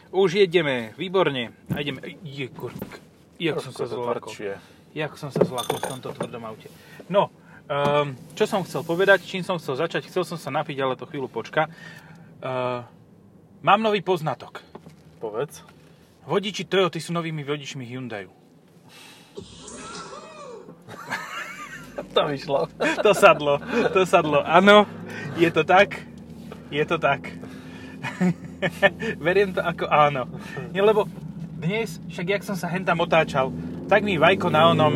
Už jedeme, výborne. A ideme. Jak som sa zlákol. Jak som sa zlákol v tomto tvrdom aute. No, čo som chcel povedať, čím som chcel začať, chcel som sa napiť, ale to chvíľu počka. Mám nový poznatok. Povedz. Vodiči Toyoty sú novými vodičmi Hyundaiu. To vyšlo. To sadlo. Áno, je to tak. Veriem to ako áno. Nie, lebo dnes, však jak som sa hentam otáčal, tak mi Vajko na onom,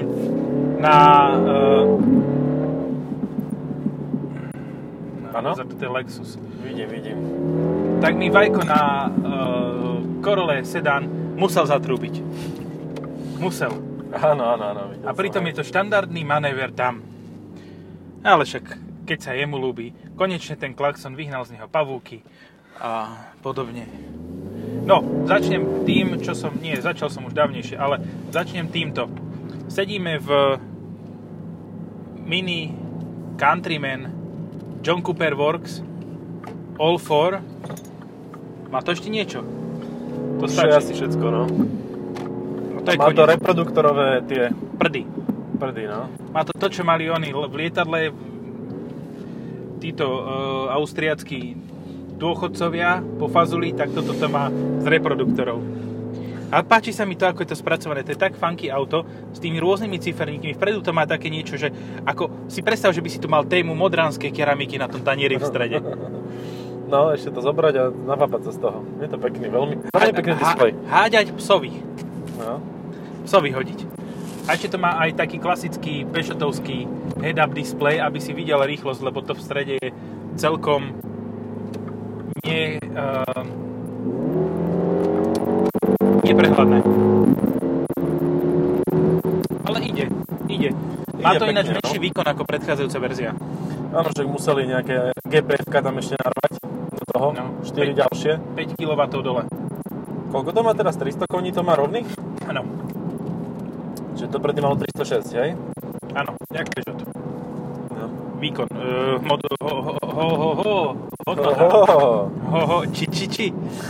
áno? To je Lexus. Vidím. Tak mi Vajko na Corolle Sedan musel zatrúbiť. Musel. Áno. A pritom je to štandardný manéver tam. Ale však, keď sa jemu ľúbi, konečne ten klakson vyhnal z neho pavúky a podobne. No, začnem tým, začal som už dávnejšie, ale začnem týmto. Sedíme v Mini Countryman John Cooper Works All 4. Má to ešte niečo? To stačí. Asi všetko, no. Má to reproduktorové tie... Prdy, no. Má to, čo mali oni v lietadle, títo austriackí dôchodcovia po fazuli, tak toto má z reproduktorov. A páči sa mi to, ako je to spracované. To je tak funky auto s tými rôznymi ciferníkmi. Vpredu to má také niečo, že ako si predstav, že by si tu mal tému modránskej keramiky na tom tanieri v strede. No, ešte to zobrať a napapať sa z toho. Je to pekný, veľmi pekný displej. Háďať psovi. No. Psovi hodiť. A ešte to má aj taký klasický pešotovský head-up display, aby si videl rýchlosť, lebo to v strede je celkom neprehľadné. Ale ide. Má to ináč menší výkon ako predchádzajúca verzia. Áno, že museli nejaké GPS-ka tam ešte narvať do toho. No, 4 ďalšie. 5 kW dole. Koľko to má teraz? 300 koní to má rovných? Áno. Čiže to predtým malo 306, hej? Áno, jak Peugeot. No. Výkon. Či.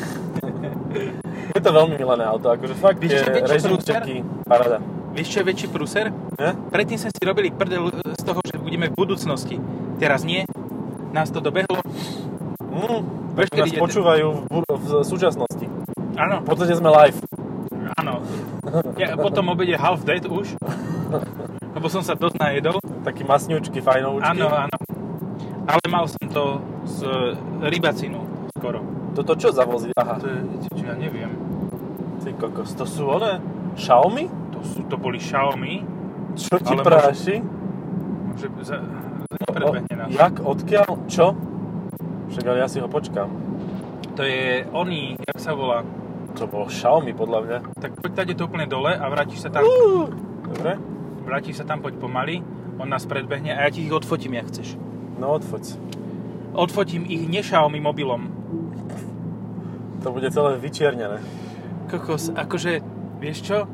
Je to veľmi milené auto, akože fakt je režimčeký paráda. Vieš, čo je väčší prúser? Predtým sme si robili prdel z toho, že budeme v budúcnosti. Teraz nie. Nás to dobehlo. Nás počúvajú v súčasnosti. Áno. V podstate sme live. Áno. Ja potom obede half dead už. Lebo som sa dosť najedol. Taký masňučky, fajnovúčky. Áno. Ale mal som to z rybacinu skoro. Toto čo za vozy? Aha. To je, čo ja neviem. Ty kokos, to sú one? Xiaomi? To boli Xiaomi. Čo ti práši? Môže nepredbehne nás. Jak? Odkiaľ? Čo? Však ale ja si ho počkám. To je oný, jak sa volá? To bolo Xiaomi podľa mňa. Tak poď tady to úplne dole a vrátiš sa tam. Dobre. Vrátiš sa tam, poď pomaly. On nás predbehne a ja ti ich odfotím, jak chceš. No odfoť. Odfotím ich ne Xiaomi mobilom. To bude celé vyčiernené. Kokos, akože, vieš čo?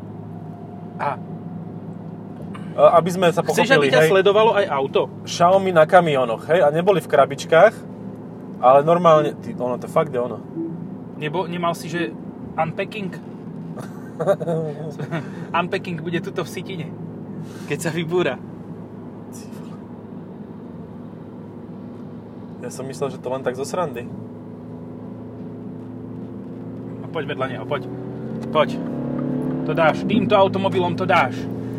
Aby sme sa pochopili, chceš, aby ťa sledovalo aj auto? Xiaomi na kamionoch, hej? A neboli v krabičkách, ale normálne, ono to fakt je ono. Nemal si, že unpacking? Unpacking bude tuto v Sitine, keď sa vybúra. Ja som myslel, že to len tak zo srandy. No, poď vedľa neho, poď. To dáš, týmto automobilom to dáš.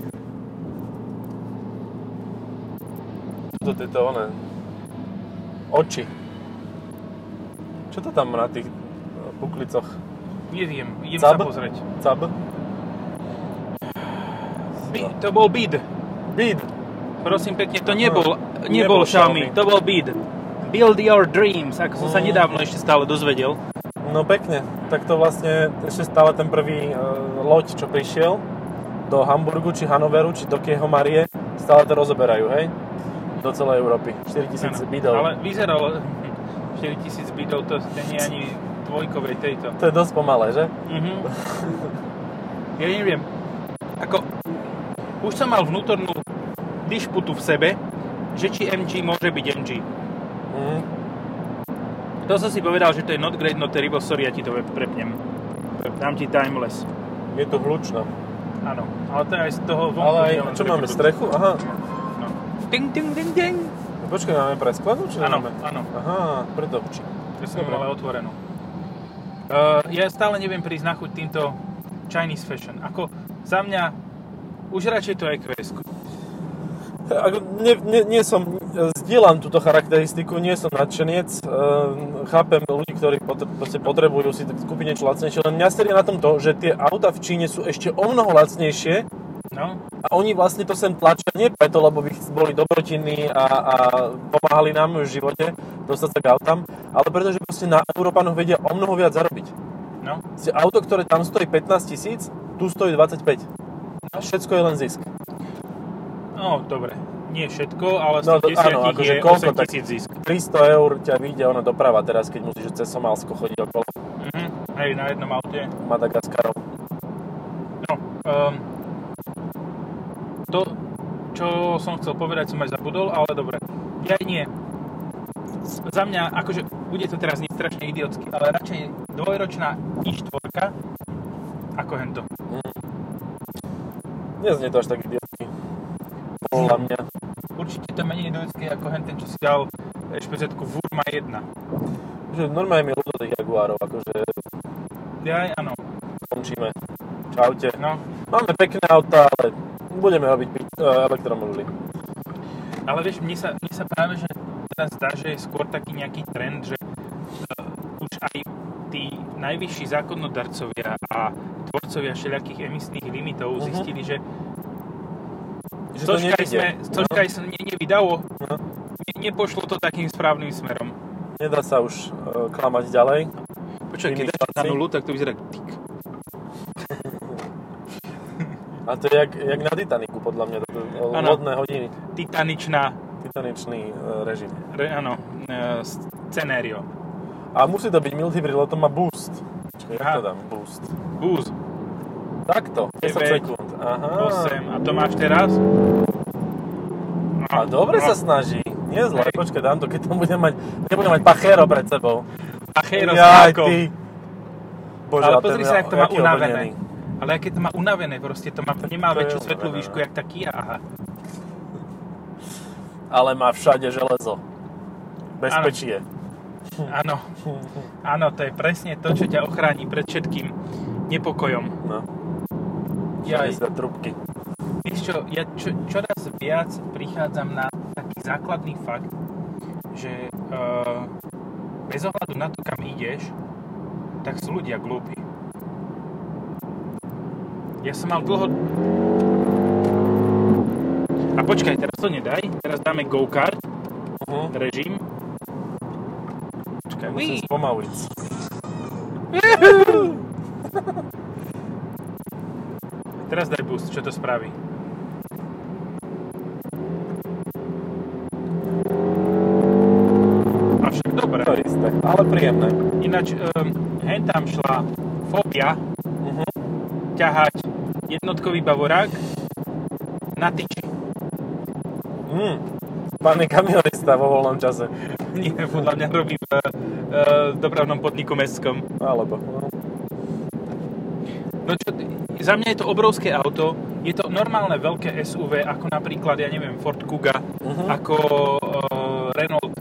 Toto je to oné. Oči. Čo to tam na tých puklicoch? Neviem, idem sa pozrieť. Cab? To bol BID. BID? Prosím pekne, to nebol Xiaomi, to bol BID. Build your dreams, ako som sa nedávno ešte stále dozvedel. No pekne, tak to vlastne ešte stále ten prvý loď, čo prišiel do Hamburgu, či Hanoveru, či do Kieho Marie, stále to rozoberajú, hej? Do celej Európy. 4000 bidov. Ale vyzeralo 4000 bidov, to nie je ani dvojkovej tejto. To je dosť pomalé, že? Ja neviem. Už som mal vnútornú dišputu v sebe, že či MG môže byť MG. To som si povedal, že to je not great, not terrible, sorry, ja ti to prepnem. Dám ti timeless. Je to hlučno. Áno, ale to je aj z toho vonku. Ale aj, čo máme, strechu? Aha. No. Ding, ding, ding, ding. Počkaj, máme preskladnú, či Áno, nemáme? áno. Aha, predovčí. Ja som mal ale otvorenú. Ja stále neviem prísť na chuť týmto Chinese fashion. Ako za mňa už radšej to EQS-ku. Nie som, zdieľam túto charakteristiku, nie som nadšenec, chápem ľudí, ktorí potrebujú si kúpiť niečo lacnejšie, len mňa seria na tom to, že tie auta v Číne sú ešte o mnoho lacnejšie, no. A oni vlastne to sem tlačia nie preto, lebo by boli dobročinní a pomáhali nám v živote dostať sa k autám, ale preto, že proste na Európanoch vedia o mnoho viac zarobiť. No. Auto, ktoré tam stojí 15 000, tu stojí 25. A všetko je len zisk. No, dobre. Nie všetko, ale z tých akože je koľko, 8 000 zisk. 300 eur ťa vyjde ona doprava teraz, keď musíš cez Somálsko chodiť okolo. Hej, na jednom aute. Madagaskarov. No, to, čo som chcel povedať, som aj zabudol, ale dobre. Ja nie. Za mňa, akože, bude to teraz nie strašne idiotsky, ale radšej dvojročná i4 ako hento. Neznie to až tak idiotsky. Podľa mňa. Určite to menej idiotsky ako henten, čo si dal špeciátku Vurma 1. Že normálne mi ľúto tých Jaguarov, akože Ja áno. končíme. Čaute. No. Máme pekné auta, ale budeme robiť elektromobily. Ale vieš, mne sa práve, že teraz zdá, že je skôr taký nejaký trend, že už aj tí najvyšší zákonodarcovia a tvorcovia všelijakých emisných limitov zistili, že Cočkaj sa nevydalo. No. Nepošlo to takým správnym smerom. Nedá sa už klamať ďalej. Počkaj, keď dáš na nulu, tak to vyzerá tik. A to je jak na Titaniku, podľa mňa, lodné hodiny. Titaničný režim. Áno, scenério. A musí to byť multihybrid, lebo to má boost. Počkaj, jak to dám? Boost. Takto, 10 sekúnd. Aha. 8. A to máš teraz? A dobre sa snaží. Nie zle, počkaj, dám to, keď to nebudem mať Pajero pred sebou. Pajero s hákom. Bože, ale pozri sa, jak to má unavené. obrnený. Ale keď to má unavené, proste to nemá väčšiu svetlú výšku, jak tá Kia. Aha. Ale má všade železo. Bezpečie. Áno. Áno, to je presne to, čo ťa ochráni pred všetkým nepokojom. No. Jaj. Za trubky. Víš čo, ja čoraz viac prichádzam na taký základný fakt, že bez ohľadu na to, kam ideš, tak sú ľudia glúpi. Ja som mal dlho... A počkaj, teraz to nedaj. Teraz dáme go-kart režim. Počkaj, musím spomaliť. Teraz daj boost, čo to spraví. Avšak dobre. To isté, ale príjemné. Ináč, hen tam šla Fobia ťahať jednotkový bavorák na tyči. Pán je kamionista vo voľnom čase. Nie, podľa mňa robí v dopravnom podniku mestskom. Alebo, No čo, za mňa je to obrovské auto. Je to normálne veľké SUV, ako napríklad, ja neviem, Ford Kuga, ako Renault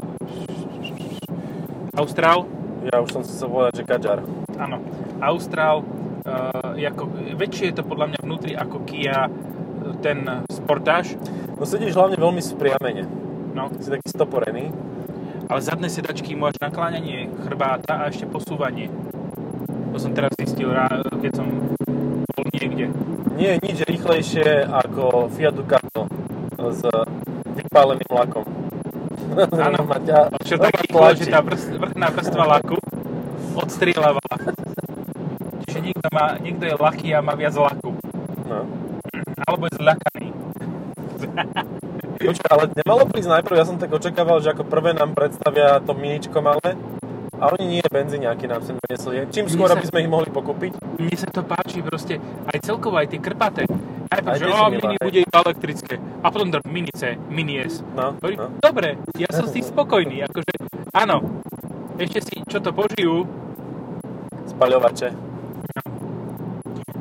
Austral. Ja už som si chcel povedať, že Kadjar. Áno, Austral. Väčšie je to podľa mňa vnútri ako Kia, ten Sportage. No sedíš hlavne veľmi spriamene. No. Si taký stoporený. Ale zadné sedačky máš nakláňanie chrbáta a ešte posúvanie. To som teraz zistil, keď som bol niekde. Nie je nič rýchlejšie ako Fiat Ducato s vypáleným lakom. Áno, čo tak rýchlo, že tá vrchná vrstva laku odstrieľavala. Čiže niekto je laký a má viac laku. No. Alebo je zľakaný. Počkaj, ale nemalo prísť najprv, ja som tak očakával, že ako prvé nám predstavia to miničko malé a oni nie benzíňaky nám sem donesli. Čím skôr, aby sme ich mohli pokúpiť? Mne sa to páči proste, aj celkovo, aj tie krpaté. Najprv, že mini bude iba elektrické. A potom mini C, mini S. No. Dobre, ja som s tým spokojný. Akože, áno, ešte si čo to požijú. Spaľovače.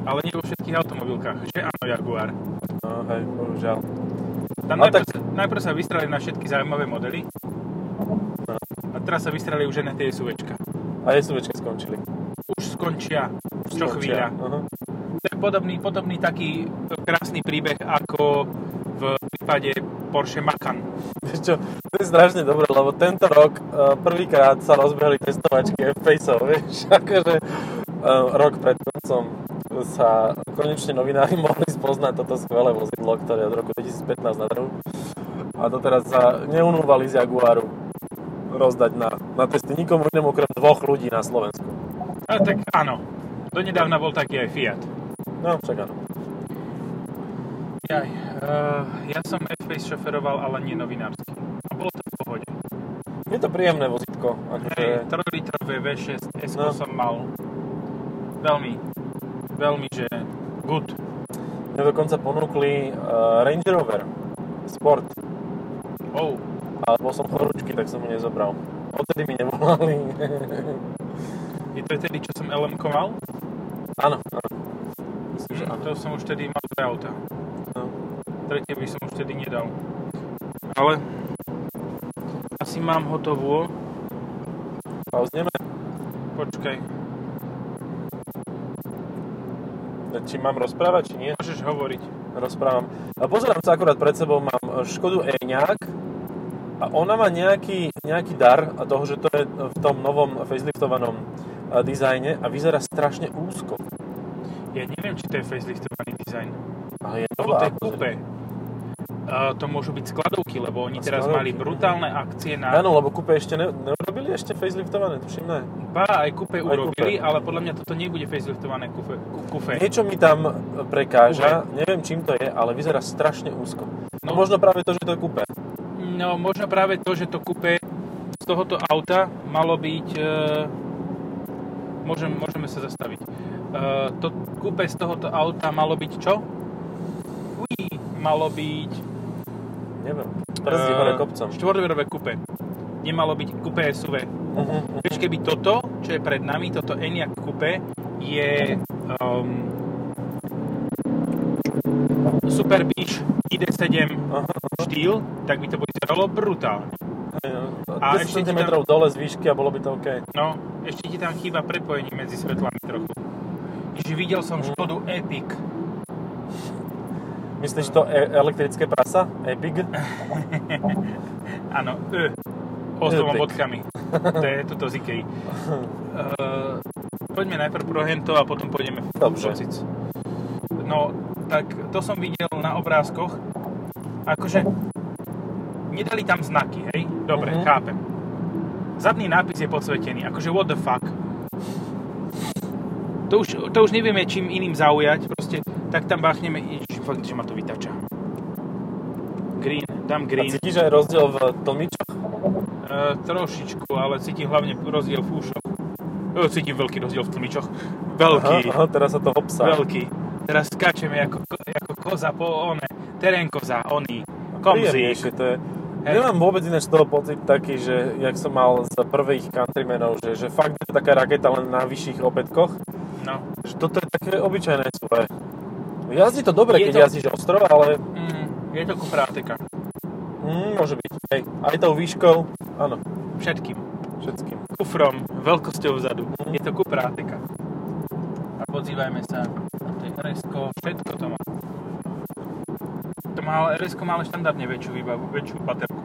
Ale nie vo všetkých automobilkách, že áno, Jaguar. No hej, bohužiaľ. Tam No, najprv sa vystrali na všetky zaujímavé modely. No. A teraz sa vystrali už aj na tie SUVčka. A SUVčka skončili. Už skončia. Čo chvíľa. Uh-huh. To je podobný taký krásny príbeh ako v prípade Porsche Macan. Vieš čo, to je strašne dobré, lebo tento rok prvýkrát sa rozbehli testovačky F-Paceov, vieš, akože rok pred koncom sa konečne novinári mohli spoznať toto skvelé vozidlo, ktoré je od roku 2015 na trhu. A doteraz sa neunúvali z Jaguaru rozdať na testy nikomu inému okrem 2 ľudí na Slovensku. A tak áno, donedávna bol taký aj Fiat. No, však áno. Ja som F-Pace šoferoval, ale nie novinársky. A bolo to v pohode. Je to príjemné vozítko. Hej, 3-litrové V6 S-ko som mal. Veľmi, že good. Mne dokonca ponúkli Range Rover Sport. Oh. Ale bol som chorúčky, tak som ho nezobral. Odtedy mi nevolali. Je to tedy, čo som LM-ko mal? Áno. Myslím, že áno. To som už tedy mal 2 auta. No. Tretie by som už tedy nedal. Ale asi mám hotovú. Pauzneme? Počkaj. Či mám rozprávať, či nie? Môžeš hovoriť. Rozprávam. A pozerám sa, akurát pred sebou mám Škodu Enyaq a ona má nejaký dar a toho, že to je v tom novom faceliftovanom dizajne a vyzerá strašne úzko. Ja neviem, či to je faceliftovaný dizajn. Ale je to To je kúpe. To môžu byť skladovky, lebo oni teraz mali brutálne akcie na... Áno, lebo kúpe ešte neurobili ešte faceliftované, tuším ne. Aj kúpe urobili, ale podľa mňa toto nebude faceliftované kúpe. Niečo mi tam prekáža, neviem čím to je, ale vyzerá strašne úzko. No možno práve to, že to je kúpe. No možno práve to, že to kúpe z tohoto auta malo byť... Môžeme sa zastaviť. To kúpe z tohoto auta malo byť čo? Malo byť... Neviem. Brzdí hore kopcom. Štvorverové kúpe. Nemalo byť kúpe SUV. Vieš, keby toto, čo je pred nami, toto Enyaq kúpe, je Super Biš ID7 štýl, tak by to vyzeralo brutálne. A 10 cm dole z výšky a bolo by to OK. No, ešte ti tam chýba prepojenie medzi svetlami trochu. Ježiš, videl som Škodu Epic. Myslíš to elektrické prasa? Epic? Áno, s dvoma bodkami. To je tuto z Ikei. Poďme najprv pro hento a potom pôjdeme v Pocic. No, tak to som videl na obrázkoch. Akože nedali tam znaky, hej? Dobre, chápem. Zadný nápis je podsvetený. Akože what the fuck? To už nevieme čím iným zaujať. Proste tak tam báchneme. Ježiš, fakt, že ma to vytača. Green, dám green. A cítiš aj rozdiel v tlmičoch? Trošičku, ale cítim hlavne rozdiel v ušoch. Cítim veľký rozdiel v tlmičoch. Veľký. Aha, teraz sa to hopsá. Veľký. Teraz skáčeme ako koza po terénkoza, komzík. Príjemnejšie to je. Nemám vôbec ináč z toho pocit taký, že jak som mal z prvých countrymenov, že fakt je to taká raketa len na vyšších opätkoch. No. Že toto je také obyčajné SUV. Jazdí to dobre, keď jazdíš ostro, ale... Je to Cupra-Ateca. Môže byť. Hej. Aj tou výškou, áno. Všetkým. Kufrom, veľkosťou vzadu. Je to Cupra-Ateca. A podzývajme sa na tej RS-ko. Všetko to má. RS-ko má ale štandardne väčšiu baterku.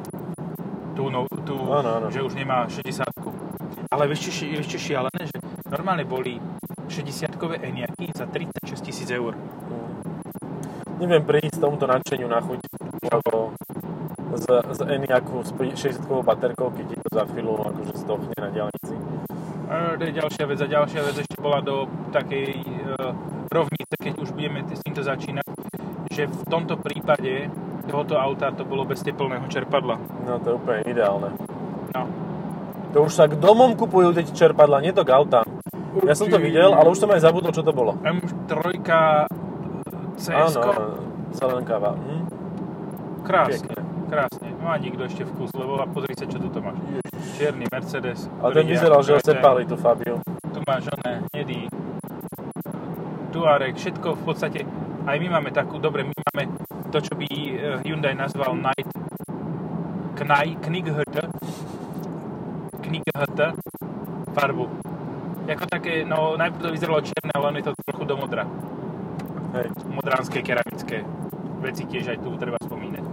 Áno. Že už nemá 60-ku. Ale vieš čo šialené, že normálne boli 60-kové Enyaqy za 36 000 eur. Neviem prísť tomuto nadšeniu na chuť, lebo z Enyaqu s 60-kovou baterkou, keď ti to za chvíľu akože stochne na diaľnici. To je ďalšia vec. A ďalšia vec ešte bola do takej rovnice, keď už budeme s týmto začínať, že v tomto prípade tohoto auta to bolo bez teplného čerpadla. No to je úplne ideálne. No. To už sa k domom kupujú tie čerpadla, nie to k autám. Ja som to videl, ale už som aj zabudol, čo to bolo. M3 CS-ko. Áno, zelenkáva. Krásne. Má niekto ešte vkus, lebo a pozri sa, čo tu máš. Čierny Mercedes. A ten vyzeral, že ho cepali tú Fabiu. Tu máš hnedý Touareg, všetko v podstate, aj my máme takú, dobre, my máme to, čo by Hyundai nazval Knighhd farbu. Jako také, no najprv to vyzeralo čierne, ale on je to trochu do modra. Hej. Modránske, keramické veci tiež aj tu treba spomínať.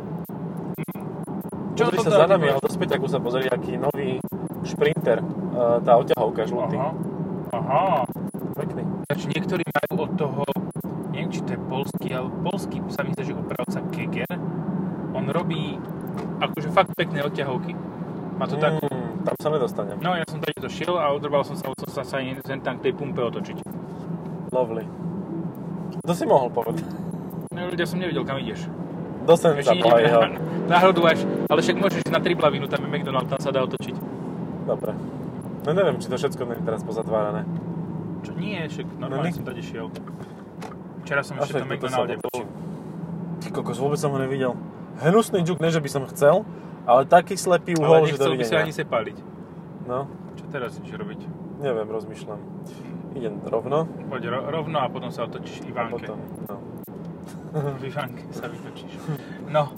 Čo Pozri to sa za nami, ale do späťaku sa pozri, aký nový Sprinter, tá oťahovka žlutý. Aha. Pekný. Takže niektorí majú od toho, neviem či to je polský, ale polský sa mi zdá, že opravca Keger. On robí akože fakt pekné odťahovky. Má to tak... Tam sa nedostanem. No ja som tady to šiel a odrbal som sa sem tam k tej pumpe otočiť. Lovely. To si mohol povedať. No ľudia, som nevidel, kam ideš. Do Senca jeho. Náhodou až, ale však môžeš ísť na Triplavinu, tam je McDonald, tam sa dá otočiť. Dobre. No neviem, či to všetko nie je teraz pozatvárané. Čo nie, však normálne som tady šiel. Včera som ešte na McDonalde bol. Ty kokos, vôbec som ho nevidel. Hnusný džuk, ne že by som chcel, ale taký slepý uhol, že dovidenia. Ale nechcel by sa ani sepáliť. No. Čo teraz ideš robiť? Neviem, rozmýšľam. Idem rovno. Poď rovno a potom sa otočíš Ivánke. Potom, no. V Ivánke sa vytočíš. No.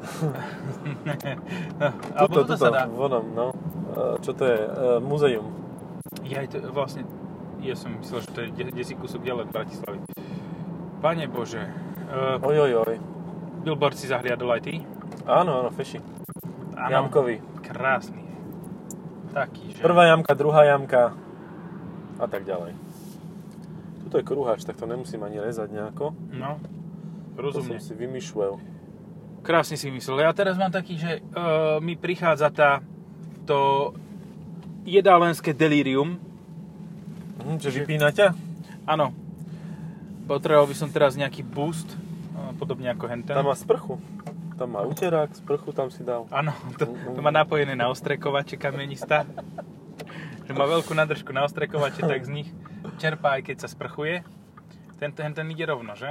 Alebo Tuto, sa dá. vonom, no. Čo to je? Múzeum. Ja to vlastne, ja som myslel, že to je 10 kúsok ďalej od Bratislavy. Pane Bože. Ojojoj. Billboard si zahliadol aj ty? Áno, feši. Jamkový. Krásny. Taký, že... Prvá jamka, druhá jamka a tak ďalej. Tuto je krúhač, tak to nemusím ani rezať nejako. No, rozumne. To som si vymýšľal. Krásne si myslel. Ja teraz mám taký, že mi prichádza to jedálenské delírium. Že vypína ťa? Áno. Potreboval by som teraz nejaký boost, podobne ako henten. Tam má sprchu. Tam má uterák, sprchu tam si dal. Áno, to má napojené na ostrekovače kamienista. Že má veľkú nádržku na ostrekovače, tak z nich čerpá, aj keď sa sprchuje. Ten ide rovno, že?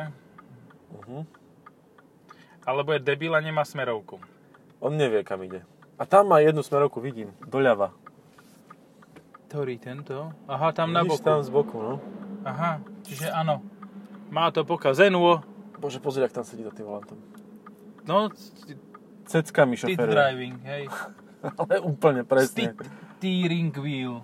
Alebo je debil a nemá smerovku. On nevie, kam ide. A tam má jednu smerovku, vidím, doľava. Ktorý tento? Aha, tam na boku. Vidíš tam z boku, no. Aha, čiže áno. Má to pokazenú. Bože, pozri, ak tam sedí za tým volantom. No, ceckami šoferuje. Steering driving, hej. Ale úplne presne. Steering wheel.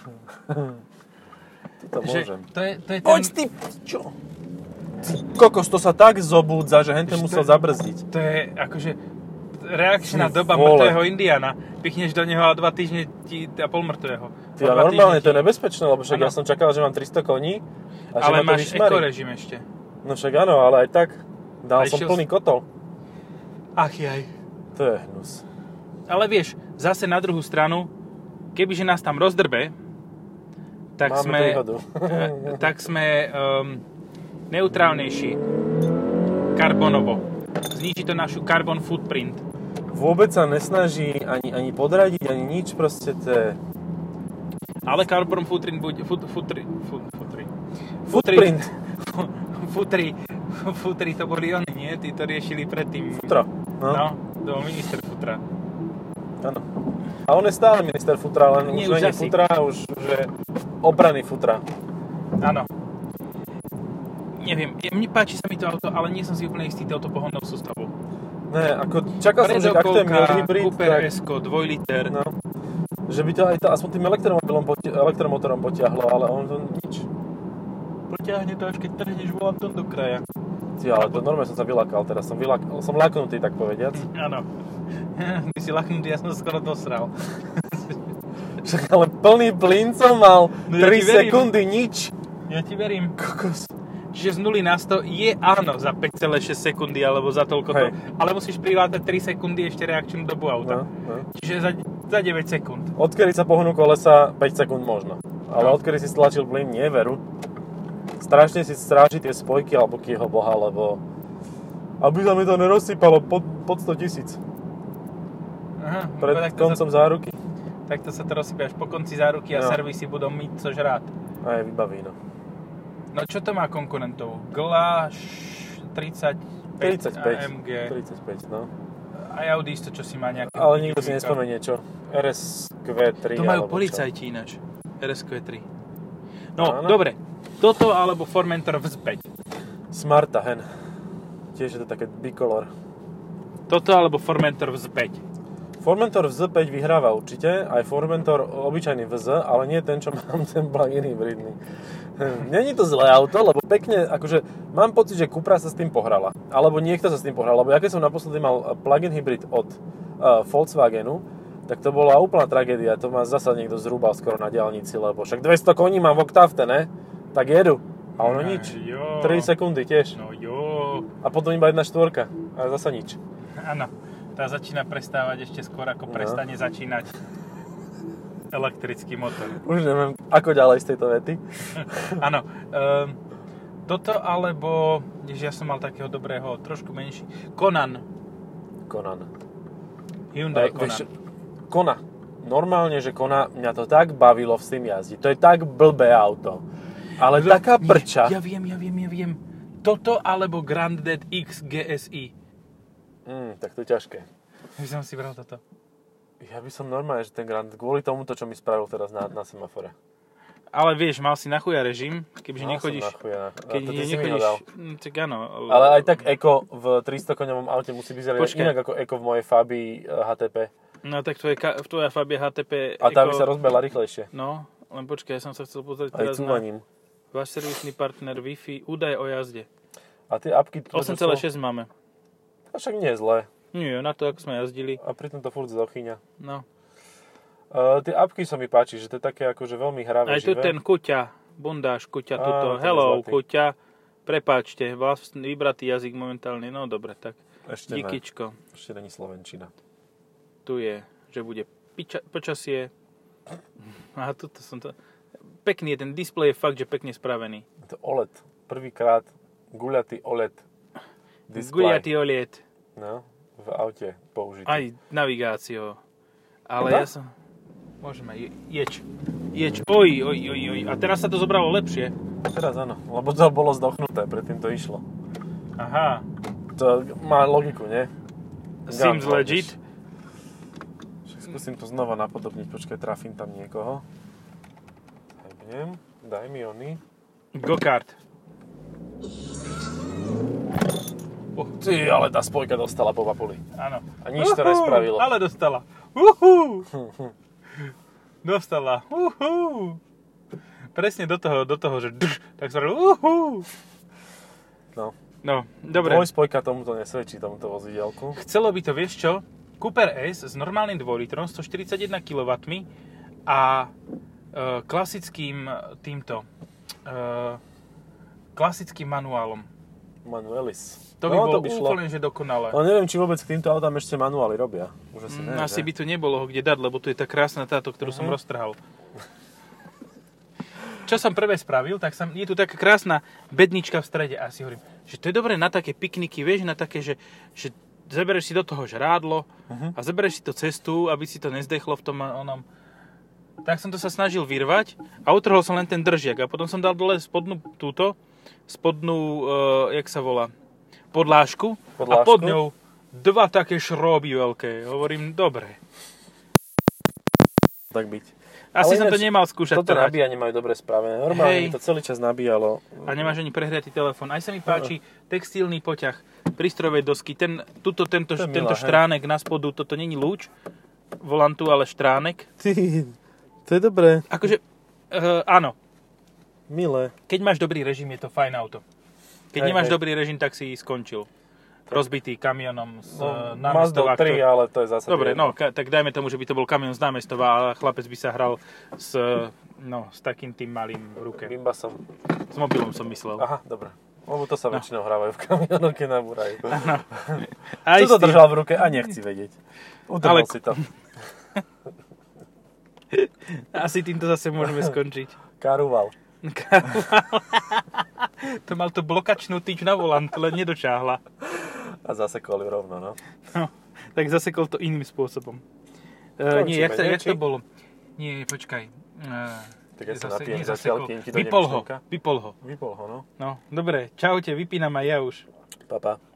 To môžem. To je ten... Poď ty, čo? Kokos, to sa tak zobúdza, že henten musel zabrzdiť. To je akože reakčná doba mŕtvého Indiana. Pichneš do neho a 2 týždne a pol mŕtvého. Ty, ale normálne to je nebezpečné, lebo však ja som čakal, že mám 300 koní. Ale máš ekorežim ešte. No však áno, ale aj tak dal som plný kotol. Ach jaj. To je hnus. Ale vieš, zase na druhú stranu, kebyže nás tam rozdrbe, tak sme neutrálnejší karbonovo. Zniží to našu carbon footprint. Vôbec sa nesnaží ani podradiť, ani nič, proste to je... Ale carbon footprint bude... Futri to boli oni, nie? Tí to riešili predtým. Futra. No, to bol minister Futra. Áno. A on je stále minister Futra, len už nie Futra, už je obraný Futra. Áno. Neviem, mne páči sa mi to auto, ale nie som si úplne istý touto pohonnou sústavou. Ne, ako čakal som, že ak to je mild hybrid, Cooper S-ko, 2 liter. No. Že by to aj aspoň tým elektromotorom potiahlo, ale on to nič. Potiahne to až keď trhneš volantom do kraja. Ty, ale to normálne som sa vylakal teraz, som laknutý, tak povediac. Áno. Ty si laknutý, ja som skoro dosral. Však ale plný plyn som mal, 3 sekundy, nič. Ja ti verím. Kokos. Čiže z 0 na 100 je áno za 5,6 sekundy alebo za toľko to, ale musíš prirátať 3 sekundy ešte reakčnú dobu auta. No. Čiže za 9 sekúnd. Odkedy sa pohnú kolesa, 5 sekúnd možno. Ale odkedy si stlačil plyn, nie veru. Strašne si stráži tie spojky alebo kýho boha, lebo aby sa mi to nerozsypalo pod 100 000. Aha, pred koncom záruky. Takto sa to rozsypie až po konci záruky a servisy budú myť co žrát. A je vybaví, no. No čo to má konkurentov? Glaš 35 AMG. 35, no. Aj Audi isto, čo si má nejaké... Ale nikto si nespomenie čo. RSQ3 to majú policajti ináč. RSQ3. No, áno. Dobre. Toto alebo Formentor V5. Smarta, hen. Tiež je to také bicolor. Toto alebo Formentor V5. Formentor VZ5 vyhráva určite, aj Formentor obyčajný VZ, ale nie ten, čo mám, ten plug-in hybridný. Není to zlé auto, lebo pekne, akože mám pocit, že Cupra sa s tým pohrala. Alebo niekto sa s tým pohral, lebo ja keď som naposledy mal plug-in hybrid od Volkswagenu, tak to bola úplná tragédia. To ma zasa niekto zrúbal skoro na diaľnici, lebo však 200 koní mám v Octavte, ne? Tak jedu. A ono nič. 3 sekundy tiež. No jo. A potom iba 1/4. A zasa nič. Áno. Tá začína prestávať ešte skôr, ako prestane začínať elektrický motor. Už neviem, ako ďalej z tejto vety. Áno. Toto alebo, ja som mal takého dobrého, trošku menší, Conan. Hyundai Conan. Kona. Normálne, že Kona, mňa to tak bavilo s tým jazdiť. To je tak blbé auto. Ale taká prča. Ja viem. Toto alebo Granddad X GSI. Tak to je ťažké. Ja by som si bral toto. Ja by som normálne, že ten Grand, kvôli tomuto, čo mi spravil teraz na semafore. Ale vieš, mal si na chuja režim, kebyže nechodíš... Keď nechodíš... Tak áno. Ale aj tak Eko v 300 koňovom aute musí vyzerať inak ako Eko v mojej Fabii HTP. No tak tvoja Fabia HTP... A tá by sa rozbehla rýchlejšie. No, len počkaj, ja som sa chcel pozrieť aj teraz cúvaním. Váš servisný partner Wi-Fi, údaj o jazde. A tie apky... 8,6 máme. A však nie je zlé. Nie, na to, ako sme jazdili. A pritom to furt zochyňa. No. Tie apky sa mi páči, že to je také akože veľmi hravé, aj tu ten Kuťa, bundáš Kuťa, tuto. Hello, Kuťa. Prepáčte, vlastný vybratý jazyk momentálne. No dobre, tak. Ešte díkyčko. Ešte není slovenčina. Tu je, že bude počasie. A tuto som to... Pekný je ten displej, je fakt, že pekne spravený. To OLED. Prvýkrát guľatý OLED. Guľatý OLED. No, v aute použitý. Aj navigáciou. Ale ja som... Môžeme, jeď. Oj. A teraz sa to zobralo lepšie. Teraz áno, lebo to bolo zdochnuté, predtým to išlo. Aha. To má logiku, nie? Seems legit. Skúsim to znova napodobniť, počkaj, trafím tam niekoho. Daj mi ony. Go-kart. Ty, ale tá spojka dostala po papuli. Áno. A nič to nespravilo. Ale dostala. Dostala. Presne do toho, že tak spravil. No, dobre. Dvojspojka tomuto nesvedčí, tomuto vozidielku. Chcelo by to, vieš čo? Cooper S s normálnym 2 litrom, 141 kW a klasickým klasickým manuálom. Manuelis. To by bolo úplne, že dokonalé. Ale neviem, či vôbec k týmto autám ešte manuály robia. Už asi neviem, asi by tu nebolo ho kde dať, lebo tu je tá krásna táto, ktorú som roztrhal. Čo som prvé spravil, tak je tu taká krásna bednička v strede a si hovorím, že to je dobré na také pikniky, vieš, na také, že zabereš si do toho žrádlo a zabereš si to cestu, aby si to nezdechlo v tom onom. Tak som to sa snažil vyrvať a utrhol som len ten držiak a potom som dal dole spodnú, jak sa volá, podlážku a pod ňou 2 také šróby veľké. Hovorím, dobre. Tak byť. Asi som to nemal skúšať. Toto nabíjanie majú dobre spravené. Normálne mi to celý čas nabíjalo. A nemáš ani prehriatý telefón. Aj sa mi páči textilný poťah prístrojovej dosky. Tento štránek na spodu, toto není lúč volantu, ale štránek. To je dobré. Akože, áno. Milé. Keď máš dobrý režim, je to fajn auto. Keď nemáš dobrý režim, tak si skončil. Rozbitý kamionom z námestova. Mazda 3, ale to je zase... Dobre, tak dajme tomu, že by to bol kamión z námestova a chlapec by sa hral s takým tým malým v ruke. Bimbasom. S mobilom som myslel. Aha, dobre. Lebo to sa väčšinou hrávajú v kamionoch, keď nabúrajú. Čo to držal v ruke a nechci vedieť. Utrhol si to. Asi týmto zase môžeme skončiť. Karuval. To mal to blokačnú tyč na volant, len nedočáhla. A zasekol ju rovno, no. Tak zasekol to iným spôsobom. Nie, jak to bolo? Nie, počkaj. Tak ja sa napijem zatiaľ, kým ti to Vypol ho, no. No, No, dobre, čaute, vypínam aj ja už. Pa.